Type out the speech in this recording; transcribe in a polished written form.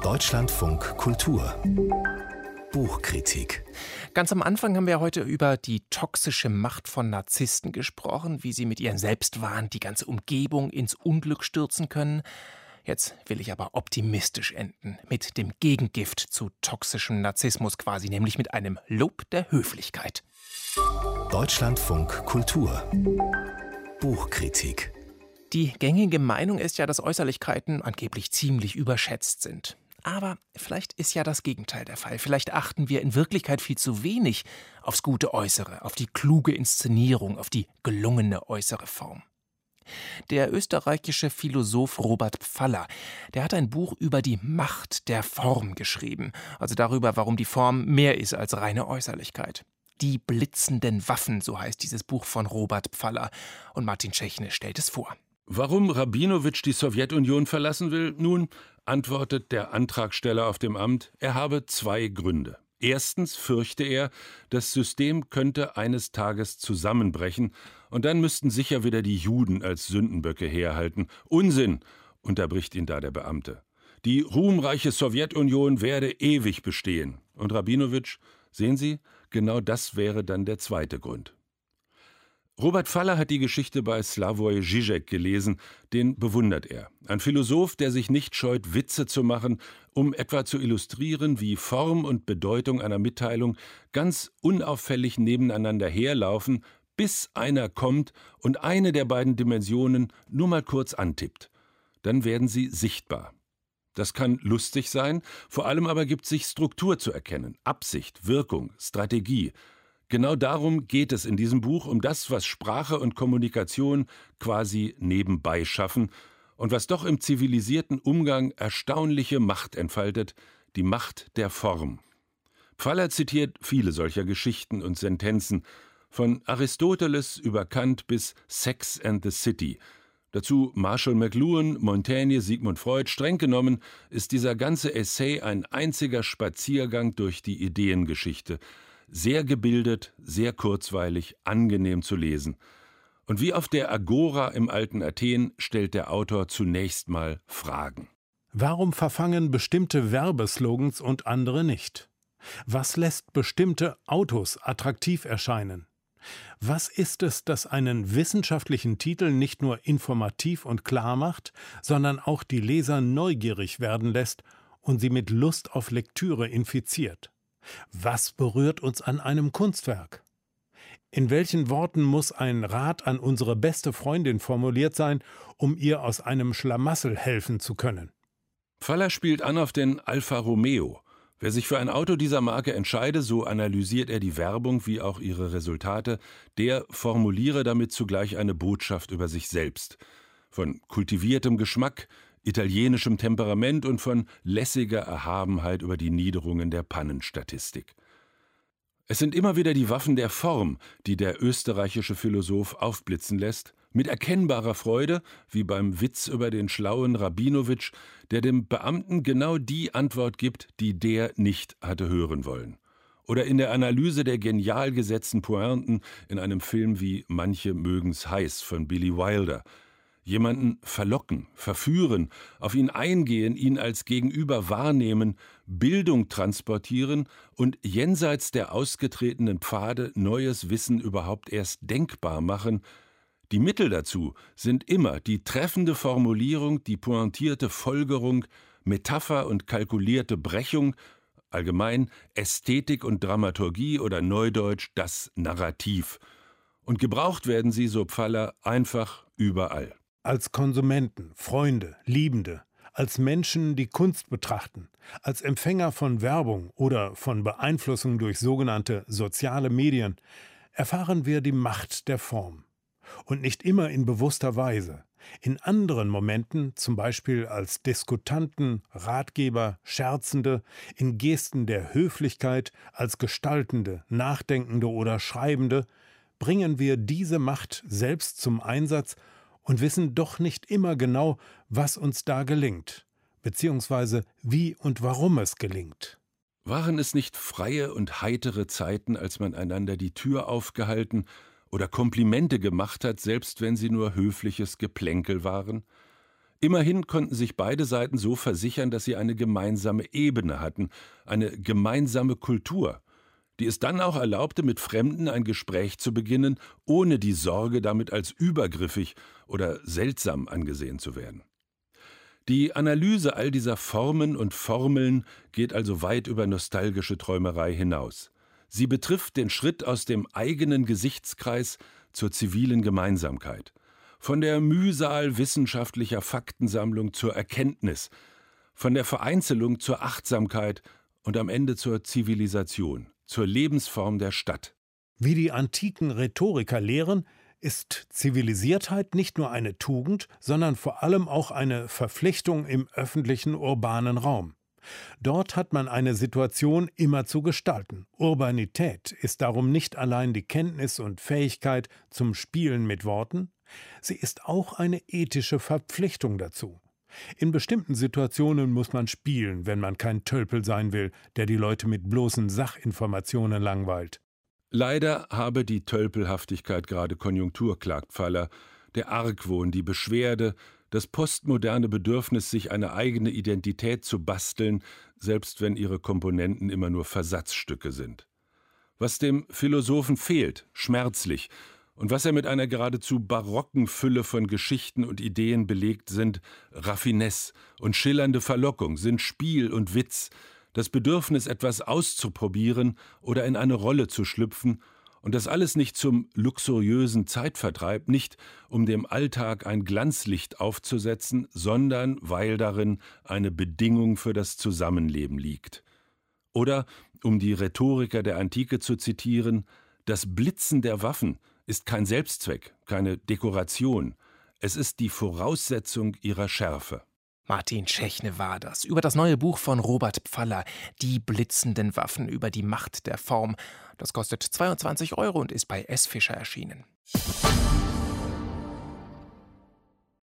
Deutschlandfunk Kultur Buchkritik. Ganz am Anfang haben wir heute über die toxische Macht von Narzissten gesprochen, wie sie mit ihrem Selbstwahn die ganze Umgebung ins Unglück stürzen können. Jetzt will ich aber optimistisch enden, mit dem Gegengift zu toxischem Narzissmus quasi, nämlich mit einem Lob der Höflichkeit. Deutschlandfunk Kultur Buchkritik. Die gängige Meinung ist ja, dass Äußerlichkeiten angeblich ziemlich überschätzt sind. Aber vielleicht ist ja das Gegenteil der Fall. Vielleicht achten wir in Wirklichkeit viel zu wenig aufs gute Äußere, auf die kluge Inszenierung, auf die gelungene äußere Form. Der österreichische Philosoph Robert Pfaller, der hat ein Buch über die Macht der Form geschrieben, also darüber, warum die Form mehr ist als reine Äußerlichkeit. Die blitzenden Waffen, so heißt dieses Buch von Robert Pfaller. Und Martin Czechne stellt es vor. Warum Rabinowitsch die Sowjetunion verlassen will? Nun, antwortet der Antragsteller auf dem Amt, er habe zwei Gründe. Erstens fürchte er, das System könnte eines Tages zusammenbrechen und dann müssten sicher wieder die Juden als Sündenböcke herhalten. Unsinn, unterbricht ihn da der Beamte. Die ruhmreiche Sowjetunion werde ewig bestehen. Und Rabinowitsch, sehen Sie, genau das wäre dann der zweite Grund. Robert Pfaller hat die Geschichte bei Slavoj Žižek gelesen, den bewundert er. Ein Philosoph, der sich nicht scheut, Witze zu machen, um etwa zu illustrieren, wie Form und Bedeutung einer Mitteilung ganz unauffällig nebeneinander herlaufen, bis einer kommt und eine der beiden Dimensionen nur mal kurz antippt. Dann werden sie sichtbar. Das kann lustig sein, vor allem aber gibt sich Struktur zu erkennen, Absicht, Wirkung, Strategie. Genau darum geht es in diesem Buch, um das, was Sprache und Kommunikation quasi nebenbei schaffen und was doch im zivilisierten Umgang erstaunliche Macht entfaltet, die Macht der Form. Pfaller zitiert viele solcher Geschichten und Sentenzen, von Aristoteles über Kant bis Sex and the City. Dazu Marshall McLuhan, Montaigne, Sigmund Freud. Streng genommen ist dieser ganze Essay ein einziger Spaziergang durch die Ideengeschichte. Sehr gebildet, sehr kurzweilig, angenehm zu lesen. Und wie auf der Agora im alten Athen stellt der Autor zunächst mal Fragen. Warum verfangen bestimmte Werbeslogans und andere nicht? Was lässt bestimmte Autos attraktiv erscheinen? Was ist es, das einen wissenschaftlichen Titel nicht nur informativ und klar macht, sondern auch die Leser neugierig werden lässt und sie mit Lust auf Lektüre infiziert? Was berührt uns an einem Kunstwerk? In welchen Worten muss ein Rat an unsere beste Freundin formuliert sein, um ihr aus einem Schlamassel helfen zu können? Pfaller spielt an auf den Alfa Romeo. Wer sich für ein Auto dieser Marke entscheide, so analysiert er die Werbung wie auch ihre Resultate, der formuliere damit zugleich eine Botschaft über sich selbst. Von kultiviertem Geschmack, italienischem Temperament und von lässiger Erhabenheit über die Niederungen der Pannenstatistik. Es sind immer wieder die Waffen der Form, die der österreichische Philosoph aufblitzen lässt, mit erkennbarer Freude, wie beim Witz über den schlauen Rabinowitsch, der dem Beamten genau die Antwort gibt, die der nicht hatte hören wollen. Oder in der Analyse der genial gesetzten Pointen in einem Film wie Manche mögen's heiß von Billy Wilder. Jemanden verlocken, verführen, auf ihn eingehen, ihn als Gegenüber wahrnehmen, Bildung transportieren und jenseits der ausgetretenen Pfade neues Wissen überhaupt erst denkbar machen. Die Mittel dazu sind immer die treffende Formulierung, die pointierte Folgerung, Metapher und kalkulierte Brechung, allgemein Ästhetik und Dramaturgie oder neudeutsch das Narrativ. Und gebraucht werden sie, so Pfaller, einfach überall. Als Konsumenten, Freunde, Liebende, als Menschen, die Kunst betrachten, als Empfänger von Werbung oder von Beeinflussung durch sogenannte soziale Medien, erfahren wir die Macht der Form. Und nicht immer in bewusster Weise. In anderen Momenten, zum Beispiel als Diskutanten, Ratgeber, Scherzende, in Gesten der Höflichkeit, als Gestaltende, Nachdenkende oder Schreibende, bringen wir diese Macht selbst zum Einsatz und wissen doch nicht immer genau, was uns da gelingt, beziehungsweise wie und warum es gelingt. Waren es nicht freie und heitere Zeiten, als man einander die Tür aufgehalten oder Komplimente gemacht hat, selbst wenn sie nur höfliches Geplänkel waren? Immerhin konnten sich beide Seiten so versichern, dass sie eine gemeinsame Ebene hatten, eine gemeinsame Kultur, die es dann auch erlaubte, mit Fremden ein Gespräch zu beginnen, ohne die Sorge, damit als übergriffig oder seltsam angesehen zu werden. Die Analyse all dieser Formen und Formeln geht also weit über nostalgische Träumerei hinaus. Sie betrifft den Schritt aus dem eigenen Gesichtskreis zur zivilen Gemeinsamkeit. Von der Mühsal wissenschaftlicher Faktensammlung zur Erkenntnis, von der Vereinzelung zur Achtsamkeit und am Ende zur Zivilisation, zur Lebensform der Stadt. Wie die antiken Rhetoriker lehren, ist Zivilisiertheit nicht nur eine Tugend, sondern vor allem auch eine Verpflichtung im öffentlichen urbanen Raum. Dort hat man eine Situation immer zu gestalten. Urbanität ist darum nicht allein die Kenntnis und Fähigkeit zum Spielen mit Worten, sie ist auch eine ethische Verpflichtung dazu. In bestimmten Situationen muss man spielen, wenn man kein Tölpel sein will, der die Leute mit bloßen Sachinformationen langweilt. Leider habe die Tölpelhaftigkeit gerade Konjunktur, klagt Faller, der Argwohn, die Beschwerde, das postmoderne Bedürfnis, sich eine eigene Identität zu basteln, selbst wenn ihre Komponenten immer nur Versatzstücke sind. Was dem Philosophen fehlt, schmerzlich, und was er mit einer geradezu barocken Fülle von Geschichten und Ideen belegt, sind Raffinesse und schillernde Verlockung, sind Spiel und Witz, das Bedürfnis, etwas auszuprobieren oder in eine Rolle zu schlüpfen, und das alles nicht zum luxuriösen Zeitvertreib, nicht um dem Alltag ein Glanzlicht aufzusetzen, sondern weil darin eine Bedingung für das Zusammenleben liegt. Oder, um die Rhetoriker der Antike zu zitieren, das Blitzen der Waffen ist kein Selbstzweck, keine Dekoration, es ist die Voraussetzung ihrer Schärfe. Martin Schechne war das, über das neue Buch von Robert Pfaller, Die blitzenden Waffen, über die Macht der Form. Das kostet 22 € und ist bei S. Fischer erschienen.